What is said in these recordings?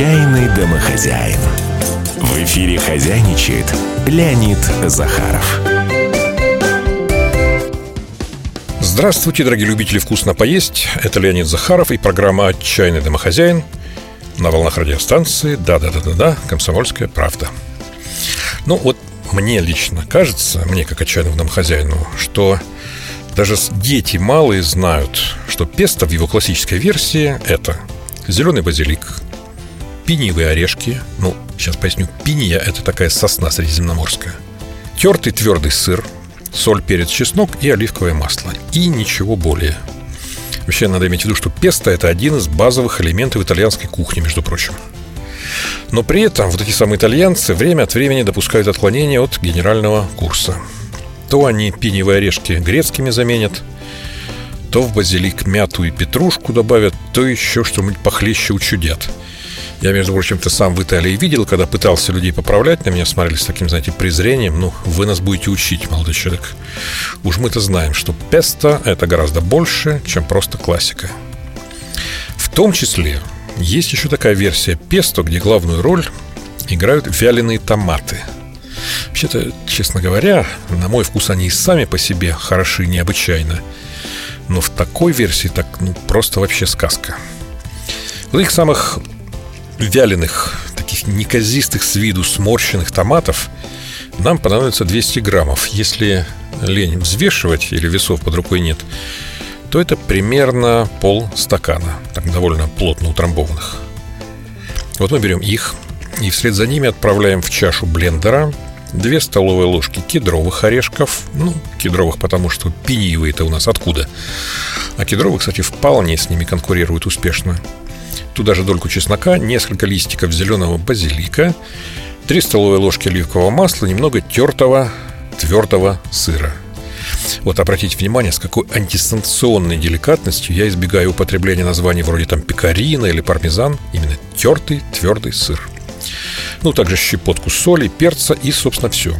Отчаянный домохозяин. В эфире хозяйничает Леонид Захаров. Здравствуйте, дорогие любители вкусно поесть. Это Леонид Захаров и программа «Отчаянный домохозяин» на волнах радиостанции «Да-да-да-да-да», «Комсомольская правда». Ну вот мне лично кажется, мне как отчаянному домохозяину, что даже дети малые знают, что песто в его классической версии – это зеленый базилик, пиньевые орешки. Ну, сейчас поясню. Пинья – это такая сосна средиземноморская. Тертый твердый сыр, соль, перец, чеснок и оливковое масло. И ничего более. Вообще, надо иметь в виду, что песто – это один из базовых элементов итальянской кухни, между прочим. Но при этом вот эти самые итальянцы время от времени допускают отклонения от генерального курса. То они пиньевые орешки грецкими заменят, то в базилик мяту и петрушку добавят, то еще что-нибудь похлеще учудят. Я, между прочим, сам в Италии видел, когда пытался людей поправлять, на меня смотрели с таким, знаете, презрением. Ну, вы нас будете учить, молодой человек. Уж мы-то знаем, что песто – это гораздо больше, чем просто классика. В том числе есть еще такая версия песто, где главную роль играют вяленые томаты. Вообще-то, честно говоря, на мой вкус они и сами по себе хороши необычайно. Но в такой версии так, просто вообще сказка. Вот их самых вяленых, таких неказистых с виду сморщенных томатов нам понадобится 200 граммов. Если лень взвешивать или весов под рукой нет, то это примерно полстакана, так довольно плотно утрамбованных. Вот мы берем их и вслед за ними отправляем в чашу блендера 2 столовые ложки кедровых орешков. Ну, кедровых, потому что пиньевые-то у нас откуда? А кедровые, кстати, вполне с ними конкурируют успешно. Туда же дольку чеснока, несколько листиков зеленого базилика, 3 столовые ложки оливкового масла, немного тертого твердого сыра. Вот обратите внимание, с какой антисанкционной деликатностью я избегаю употребления названий вроде там пекарина или пармезан. Именно тертый твердый сыр. Ну, также щепотку соли, перца и, собственно, все.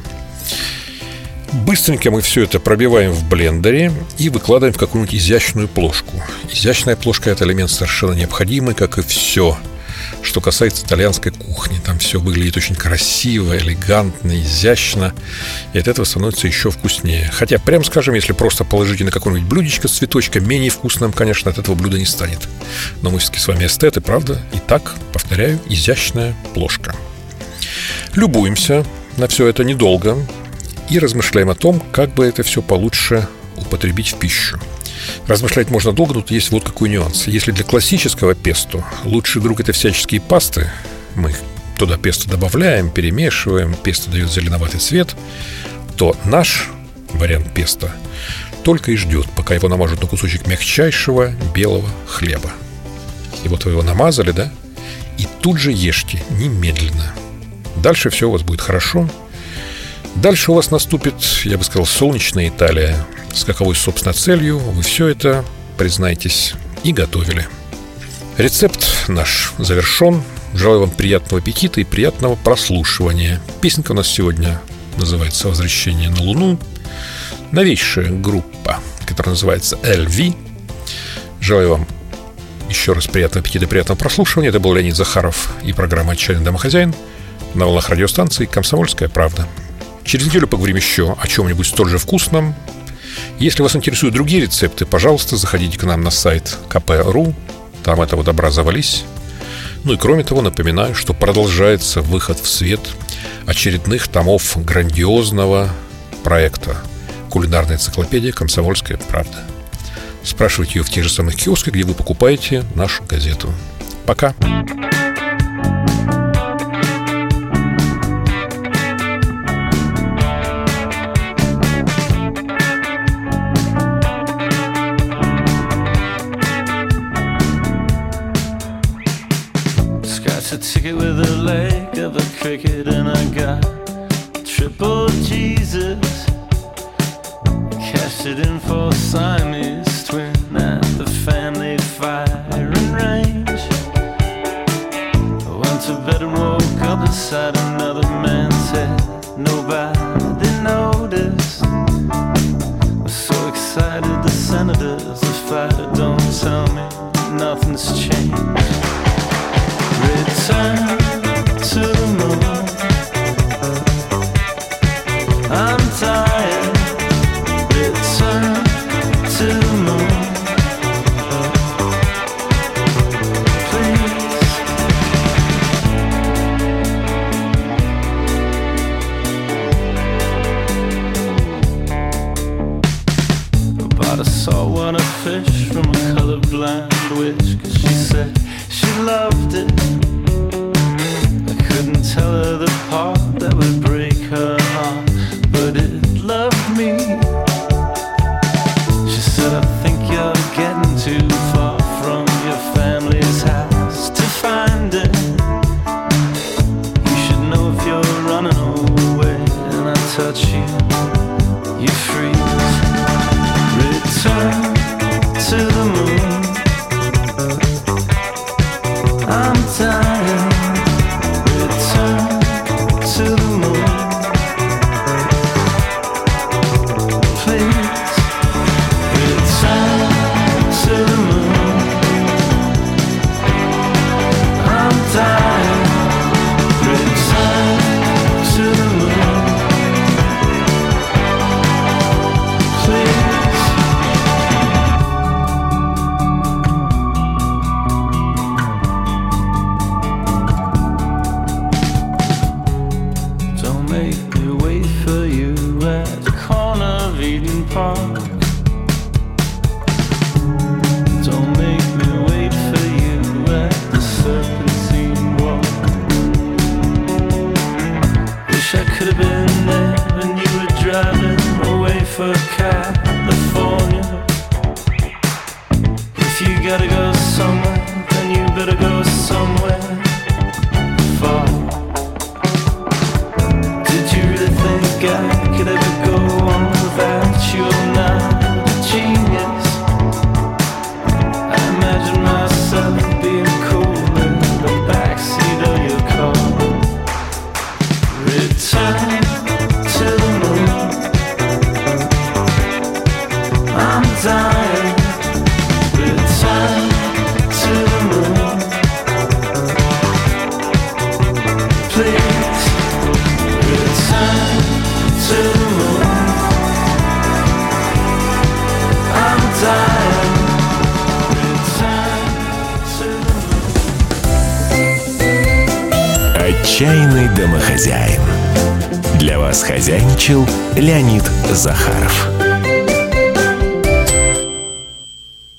Быстренько мы все это пробиваем в блендере и выкладываем в какую-нибудь изящную плошку. Изящная плошка – это элемент совершенно необходимый, как и все, что касается итальянской кухни. Там все выглядит очень красиво, элегантно, изящно. И от этого становится еще вкуснее. Хотя, прям скажем, если просто положите на какое-нибудь блюдечко с цветочком, менее вкусным, конечно, от этого блюда не станет. Но мы все-таки с вами эстеты, правда? Итак, повторяю, изящная плошка. Любуемся на все это недолго и размышляем о том, как бы это все получше употребить в пищу. Размышлять можно долго, тут есть вот какой нюанс. Если для классического песто лучший друг – это всяческие пасты, мы туда песто добавляем, перемешиваем, песто дает зеленоватый цвет, то наш вариант песто только и ждет, пока его намажут на кусочек мягчайшего белого хлеба. И вот вы его намазали, да? И тут же ешьте немедленно. Дальше все у вас будет хорошо. Дальше у вас наступит, я бы сказал, солнечная Италия, с каковой, собственно, целью вы все это, признайтесь, и готовили. Рецепт наш завершен. Желаю вам приятного аппетита и приятного прослушивания. Песенка у нас сегодня называется «Возвращение на Луну». Новейшая группа, которая называется LV. Желаю вам еще раз приятного аппетита и приятного прослушивания. Это был Леонид Захаров и программа «Отчаянный домохозяин» на волнах радиостанции «Комсомольская правда». Через неделю поговорим еще о чем-нибудь столь же вкусном. Если вас интересуют другие рецепты, пожалуйста, заходите к нам на сайт kp.ru. Там этого добра завались. Ну и кроме того, напоминаю, что продолжается выход в свет очередных томов грандиозного проекта «Кулинарная энциклопедия «Комсомольская правда». Спрашивайте ее в тех же самых киосках, где вы покупаете нашу газету. Пока! A ticket with a leg of a cricket, and I got triple Jesus. Cashed it in for Siamese twin at the family firing range. I went to bed and woke up inside another man's head. Nobody noticed. I'm so excited, the senators, the fighter, don't tell me nothing's changed. Return to the moon. I'm tired. Return to the moon. Please. Bought a saltwater fish from a colorblind witch, 'cause she said she loved it. I couldn't tell her the part that would break her heart, but it loved me. She said, I think you're getting too far from your family's house to find it. You should know if you're running away and I touch you, you freeze. Return to the moon. I'm tired. Return to the moon. Please. Return to the moon. I'm tired. Return to the moon. Please. Don't make me wait for you at the corner of Eden Park. Don't make me wait for you at the Serpentine Walk. Wish I could have been there when you were driving away for California. If you gotta go somewhere, then you better go somewhere far. Did you really think I could ever go on without you? I'm not a genius. I imagine myself being cool in the backseat of your car. Return to the moon. I'm dying. Return to the moon. Please. Return to the moon. I'm dying. Return to the moon. Отчаянный домохозяин. Для вас хозяйничал Леонид Захаров.